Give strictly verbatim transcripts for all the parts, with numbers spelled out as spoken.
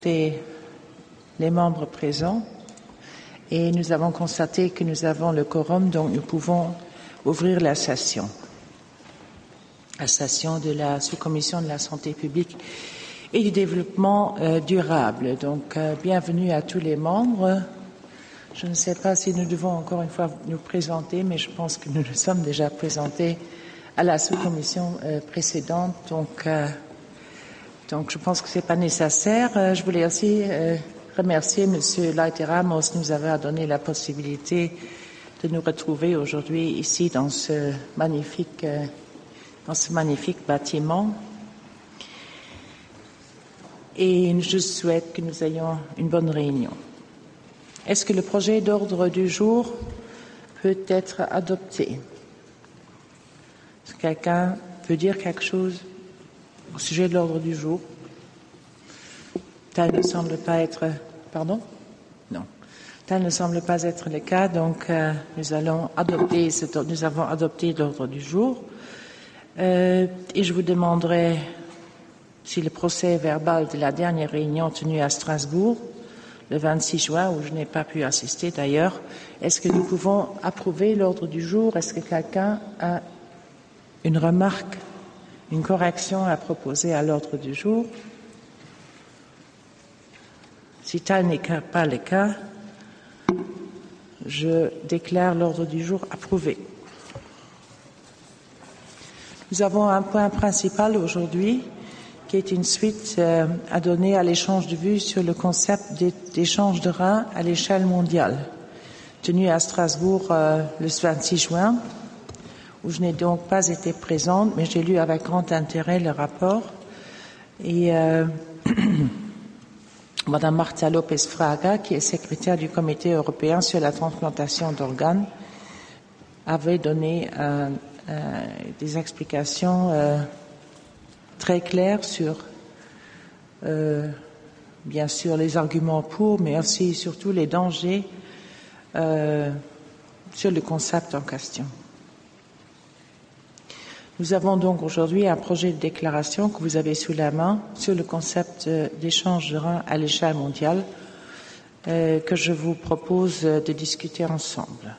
Les membres présents et nous avons constaté que nous avons le quorum, donc nous pouvons ouvrir la session. La session de la sous-commission de la santé publique et du développement euh, durable. Donc, euh, bienvenue à tous les membres. Je ne sais pas si nous devons encore une fois nous présenter, mais je pense que nous nous sommes déjà présentés à la sous-commission euh, précédente. Donc, euh, donc, je pense que c'est pas nécessaire. Euh, je voulais aussi euh, remercier Monsieur Leite Ramos de nous avoir donné la possibilité de nous retrouver aujourd'hui ici dans ce magnifique, euh, dans ce magnifique bâtiment. Et je souhaite que nous ayons une bonne réunion. Est-ce que le projet d'ordre du jour peut être adopté? Est-ce que quelqu'un veut dire quelque chose au sujet de l'ordre du jour? Tel ne semble pas être... Pardon? Non. Tel ne semble pas être le cas, donc euh, nous allons adopter, cet, nous avons adopté l'ordre du jour. Euh, et je vous demanderai si le procès verbal de la dernière réunion tenue à Strasbourg, le vingt-six juin, où je n'ai pas pu assister d'ailleurs, est-ce que nous pouvons approuver l'ordre du jour? Est-ce que quelqu'un a une remarque, une correction à proposer à l'ordre du jour? Si tel n'est pas le cas, je déclare l'ordre du jour approuvé. Nous avons un point principal aujourd'hui qui est une suite euh, à donner à l'échange de vues sur le concept d'échange de reins à l'échelle mondiale, tenu à Strasbourg euh, le vingt-six juin, où je n'ai donc pas été présente, mais j'ai lu avec grand intérêt le rapport. Et euh, Madame Marta López Fraga, qui est secrétaire du Comité européen sur la transplantation d'organes, avait donné euh, euh, des explications euh, très claires sur, euh, bien sûr, les arguments pour, mais aussi surtout les dangers euh, sur le concept en question. Nous avons donc aujourd'hui un projet de déclaration que vous avez sous la main sur le concept d'échange de reins à l'échelle mondiale euh, que je vous propose de discuter ensemble.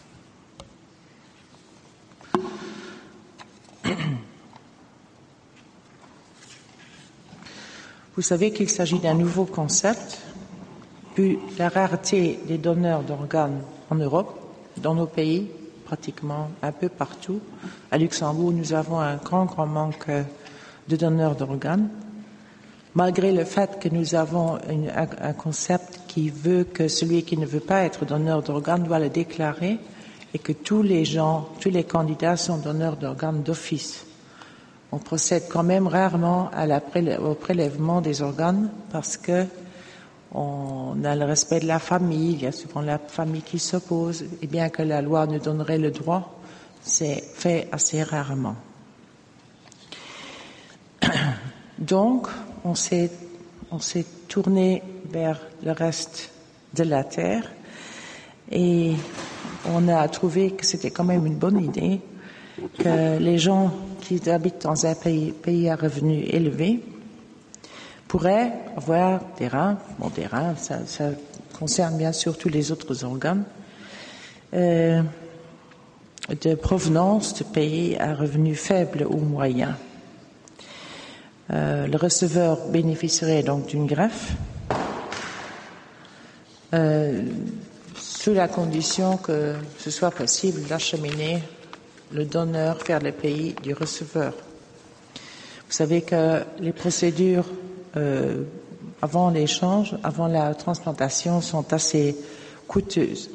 Vous savez qu'il s'agit d'un nouveau concept, vu la rareté des donneurs d'organes en Europe, dans nos pays, pratiquement un peu partout. À Luxembourg, nous avons un grand, grand manque de donneurs d'organes, malgré le fait que nous avons une, un, un concept qui veut que celui qui ne veut pas être donneur d'organes doit le déclarer et que tous les gens, tous les candidats sont donneurs d'organes d'office. On procède quand même rarement à la prélè- au prélèvement des organes parce que on a le respect de la famille, il y a souvent la famille qui s'oppose, et bien que la loi nous donnerait le droit, c'est fait assez rarement. Donc, on s'est, on s'est tourné vers le reste de la Terre et on a trouvé que c'était quand même une bonne idée que les gens qui habitent dans un pays, pays à revenus élevés pourraient avoir des reins, bon des reins, ça, ça concerne bien sûr tous les autres organes, euh, de provenance de pays à revenus faibles ou moyens. Euh, le receveur bénéficierait donc d'une greffe, euh, sous la condition que ce soit possible d'acheminer le donneur vers le pays du receveur. Vous savez que les procédures euh, avant l'échange, avant la transplantation, sont assez coûteuses.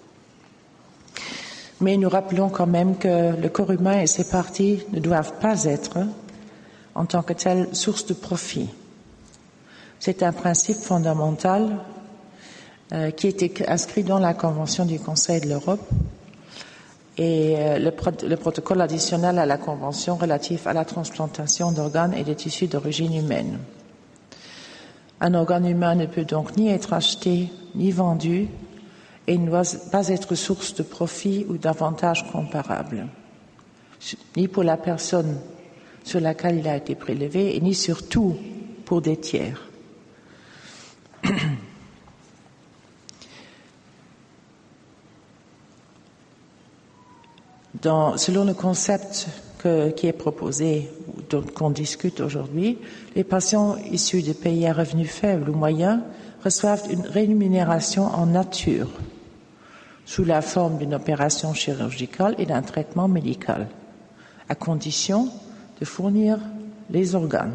Mais nous rappelons quand même que le corps humain et ses parties ne doivent pas être, en tant que telle, source de profit. C'est un principe fondamental euh, qui est inscrit dans la Convention du Conseil de l'Europe et euh, le, pro- le protocole additionnel à la Convention relatif à la transplantation d'organes et de tissus d'origine humaine. Un organe humain ne peut donc ni être acheté ni vendu et ne doit pas être source de profit ou d'avantages comparables, ni pour la personne sur laquelle il a été prélevé et ni surtout pour des tiers. Dans, selon le concept que, qui est proposé, dont qu'on discute aujourd'hui, les patients issus de pays à revenus faibles ou moyens reçoivent une rémunération en nature, sous la forme d'une opération chirurgicale et d'un traitement médical, à condition de fournir les organes.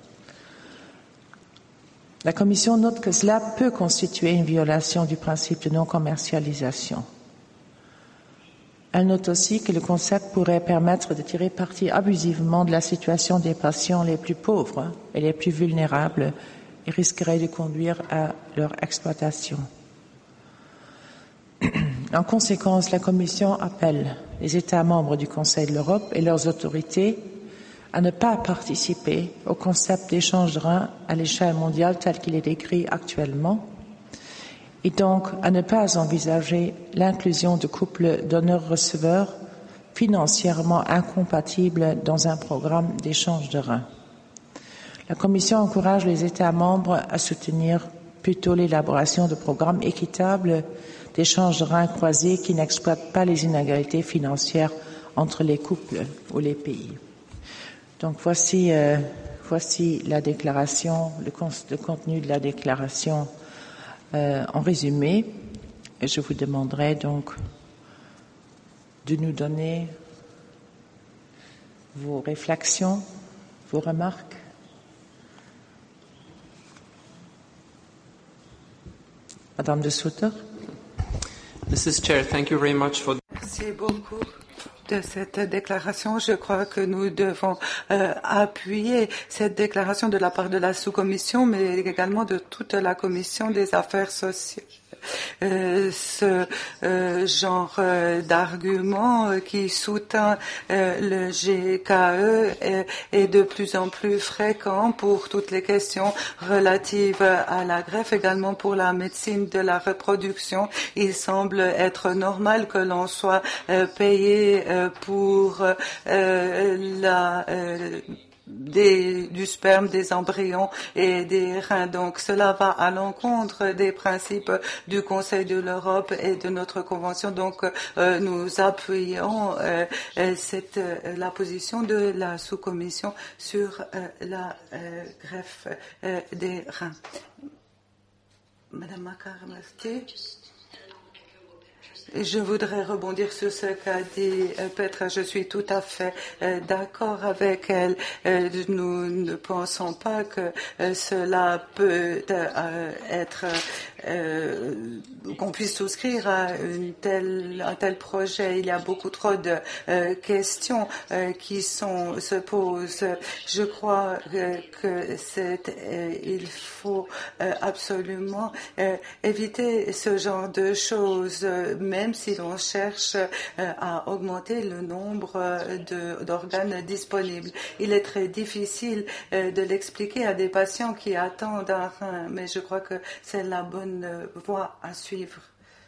La Commission note que cela peut constituer une violation du principe de non-commercialisation. Elle note aussi que le concept pourrait permettre de tirer parti abusivement de la situation des patients les plus pauvres et les plus vulnérables et risquerait de conduire à leur exploitation. En conséquence, la Commission appelle les États membres du Conseil de l'Europe et leurs autorités à ne pas participer au concept d'échange de reins à l'échelle mondiale tel qu'il est décrit actuellement, et donc à ne pas envisager l'inclusion de couples donneurs-receveurs financièrement incompatibles dans un programme d'échange de reins. La Commission encourage les États membres à soutenir plutôt l'élaboration de programmes équitables d'échange de reins croisés qui n'exploitent pas les inégalités financières entre les couples ou les pays. Donc voici, euh, voici la déclaration, le, con- le contenu de la déclaration euh, en résumé. Et je vous demanderai donc de nous donner vos réflexions, vos remarques. Madame de Sutter. Missus Chair, thank you very much for. Merci beaucoup de cette déclaration. Je crois que nous devons euh, appuyer cette déclaration de la part de la sous-commission, mais également de toute la commission des affaires sociales. Euh, ce euh, genre euh, d'argument euh, qui soutient euh, le G K E est, est de plus en plus fréquent pour toutes les questions relatives à la greffe, également pour la médecine de la reproduction. Il semble être normal que l'on soit euh, payé euh, pour euh, la euh, Des, du sperme, des embryons et des reins. Donc cela va à l'encontre des principes du Conseil de l'Europe et de notre convention. Donc euh, nous appuyons euh, cette, la position de la sous-commission sur euh, la euh, greffe euh, des reins. Madame Macaramasti. Je voudrais rebondir sur ce qu'a dit euh, Petra. Je suis tout à fait euh, d'accord avec elle. Euh, nous ne pensons pas que euh, cela peut euh, être euh, qu'on puisse souscrire à une telle, un tel projet. Il y a beaucoup trop de euh, questions euh, qui sont, se posent. Je crois que, que c'est, euh, il faut euh, absolument euh, éviter ce genre de choses, euh, même si l'on cherche euh, à augmenter le nombre euh, de, d'organes disponibles. Il est très difficile euh, de l'expliquer à des patients qui attendent un rein, mais je crois que c'est la bonne euh, voie à suivre.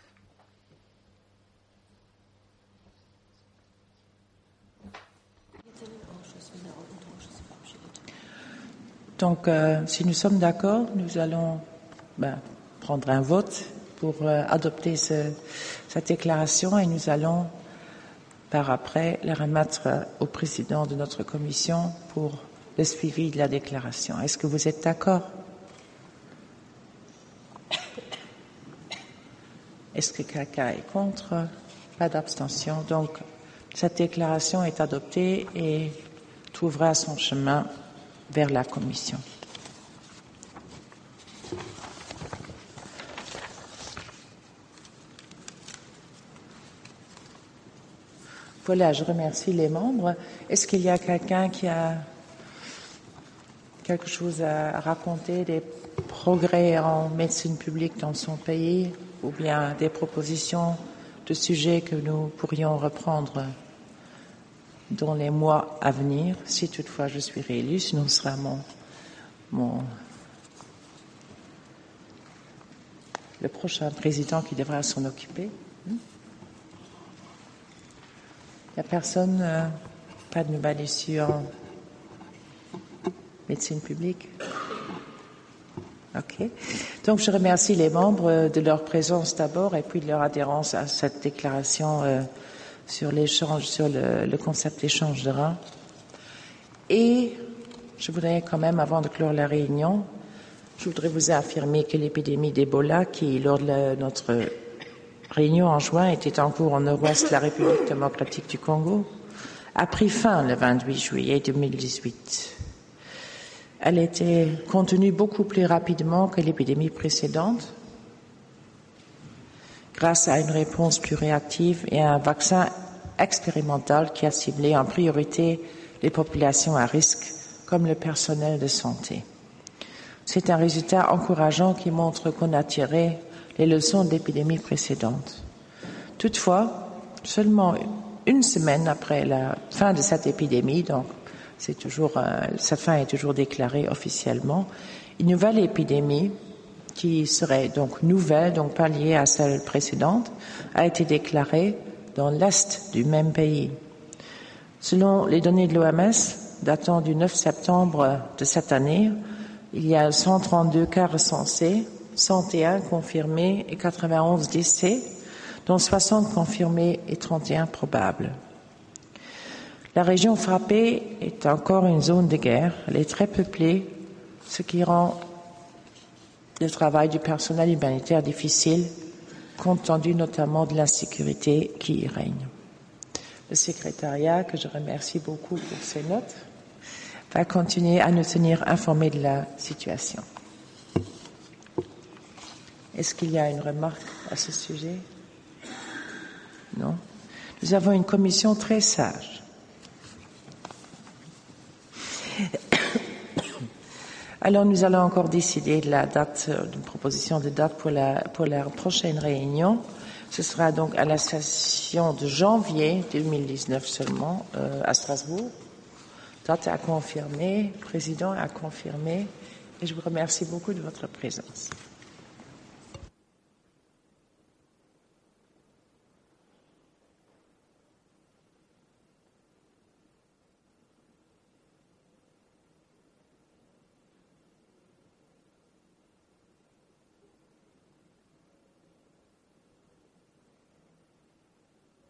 Donc, euh, si nous sommes d'accord, nous allons ben, prendre un vote pour euh, adopter ce, cette déclaration et nous allons par après la remettre au président de notre commission pour le suivi de la déclaration. Est-ce que vous êtes d'accord? Est-ce que quelqu'un est contre? Pas d'abstention. Donc, cette déclaration est adoptée et trouvera son chemin vers la commission. Voilà, je remercie les membres. Est-ce qu'il y a quelqu'un qui a quelque chose à raconter, des progrès en médecine publique dans son pays, ou bien des propositions de sujets que nous pourrions reprendre dans les mois à venir, si toutefois je suis réélue, sinon ce sera mon, mon, le prochain président qui devra s'en occuper. Il n'y a personne, euh, pas de nouvelles issues en médecine publique? Ok. OK. Donc, je remercie les membres de leur présence d'abord et puis de leur adhérence à cette déclaration euh, sur l'échange, sur le, le concept d'échange de reins. Et je voudrais quand même, avant de clore la réunion, je voudrais vous affirmer que l'épidémie d'Ebola, qui, lors de la, notre réunion en juin, était en cours au nord-ouest de la République démocratique du Congo, a pris fin le vingt-huit juillet deux mille dix-huit. Elle était contenue beaucoup plus rapidement que l'épidémie précédente, grâce à une réponse plus réactive et à un vaccin expérimental qui a ciblé en priorité les populations à risque, comme le personnel de santé. C'est un résultat encourageant qui montre qu'on a tiré les leçons de l'épidémie précédente. Toutefois, seulement une semaine après la fin de cette épidémie, donc c'est toujours, euh, sa fin est toujours déclarée officiellement, une nouvelle épidémie qui serait donc nouvelle, donc pas liée à celle précédente, a été déclarée dans l'est du même pays. Selon les données de l'O M S, datant du neuf septembre de cette année, il y a cent trente-deux cas recensés, cent un confirmés et quatre-vingt-onze décès, dont soixante confirmés et trente et un probables. La région frappée est encore une zone de guerre. Elle est très peuplée, ce qui rend le travail du personnel humanitaire difficile, compte tenu notamment de l'insécurité qui y règne. Le secrétariat, que je remercie beaucoup pour ses notes, va continuer à nous tenir informés de la situation. Est-ce qu'il y a une remarque à ce sujet? Non. Nous avons une commission très sage. Alors, nous allons encore décider de la date, d'une proposition de date pour la, pour la prochaine réunion. Ce sera donc à la session de janvier deux mille dix-neuf seulement, euh, à Strasbourg. Date à confirmer, président à confirmer, et je vous remercie beaucoup de votre présence.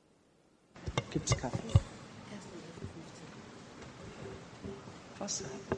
Gibt's Kaffee? Wasser.